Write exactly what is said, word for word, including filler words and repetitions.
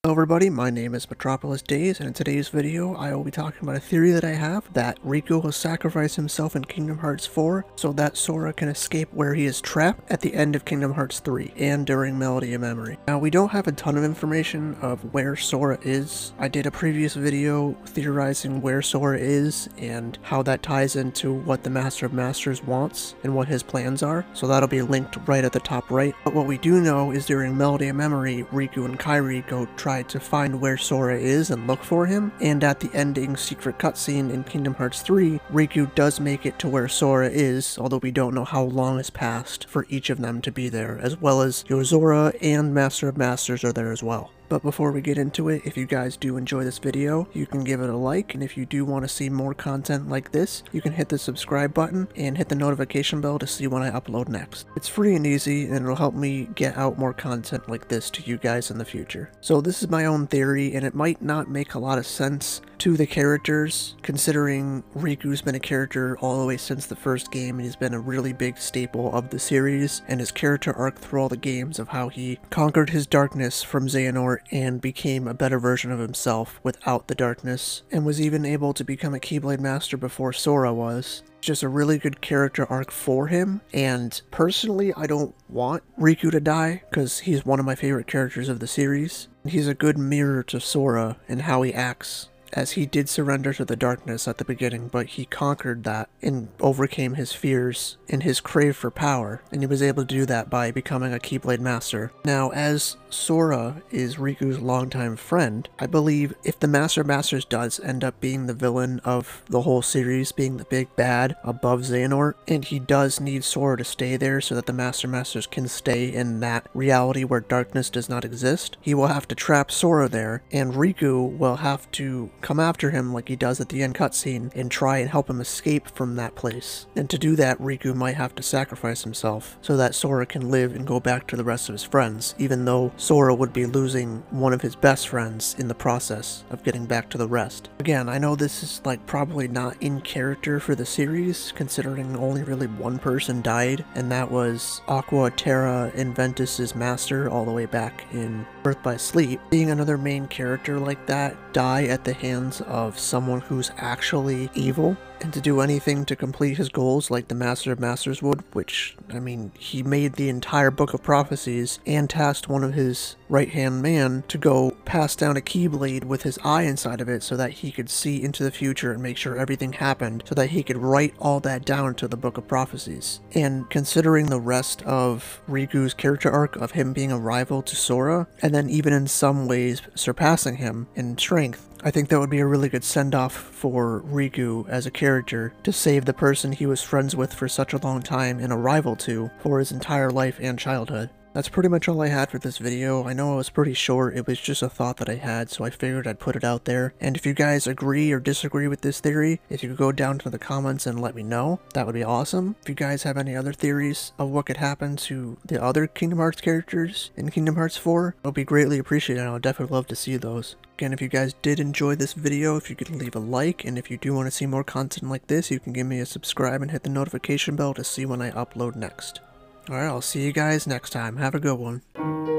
Hello everybody, my name is Metropolis Days, and in today's video I will be talking about a theory that I have that Riku will sacrifice himself in Kingdom Hearts four so that Sora can escape where he is trapped at the end of Kingdom Hearts three and during Melody of Memory. Now, we don't have a ton of information of where Sora is. I did a previous video theorizing where Sora is and how that ties into what the Master of Masters wants and what his plans are, so that'll be linked right at the top right. But what we do know is during Melody of Memory, Riku and Kairi go try to find where Sora is and look for him, and at the ending secret cutscene in Kingdom Hearts three, Riku does make it to where Sora is, although we don't know how long has passed for each of them to be there, as well as Yozora and Master of Masters are there as well. But before we get into it, if you guys do enjoy this video, you can give it a like, and if you do want to see more content like this, you can hit the subscribe button and hit the notification bell to see when I upload next. It's free and easy, and it'll help me get out more content like this to you guys in the future. So this is my own theory, and it might not make a lot of sense to the characters, considering Riku's been a character all the way since the first game, and he's been a really big staple of the series, and his character arc through all the games of how he conquered his darkness from Xehanort and became a better version of himself without the darkness, and was even able to become a Keyblade Master before Sora was. Just a really good character arc for him, and personally I don't want Riku to die because he's one of my favorite characters of the series. He's a good mirror to Sora and how he acts, as he did surrender to the darkness at the beginning, but he conquered that and overcame his fears and his crave for power, and he was able to do that by becoming a Keyblade Master. Now, as Sora is Riku's longtime friend, I believe if the Master of Masters does end up being the villain of the whole series, being the big bad above Xehanort, and he does need Sora to stay there so that the Master Masters can stay in that reality where darkness does not exist, he will have to trap Sora there, and Riku will have to come after him like he does at the end cutscene and try and help him escape from that place. And to do that, Riku might have to sacrifice himself so that Sora can live and go back to the rest of his friends, even though Sora would be losing one of his best friends in the process of getting back to the rest. Again, I know this is like probably not in character for the series, considering only really one person died, and that was Aqua Terra Inventus's master all the way back in Birth by Sleep. Being another main character like that die at the hands of someone who's actually evil, and to do anything to complete his goals like the Master of Masters would, which, I mean, he made the entire Book of Prophecies and tasked one of his right-hand man to go pass down a Keyblade with his eye inside of it so that he could see into the future and make sure everything happened so that he could write all that down to the Book of Prophecies. And considering the rest of Riku's character arc of him being a rival to Sora, and then even in some ways surpassing him in strength, I think that would be a really good send-off for Riku as a character to save the person he was friends with for such a long time and a rival to for his entire life and childhood. That's pretty much all I had for this video. I know it was pretty short, it was just a thought that I had, so I figured I'd put it out there. And if you guys agree or disagree with this theory, if you could go down to the comments and let me know, that would be awesome. If you guys have any other theories of what could happen to the other Kingdom Hearts characters in Kingdom Hearts four, it would be greatly appreciated, and I would definitely love to see those. Again, if you guys did enjoy this video, if you could leave a like, and if you do want to see more content like this, you can give me a subscribe and hit the notification bell to see when I upload next. Alright, I'll see you guys next time. Have a good one.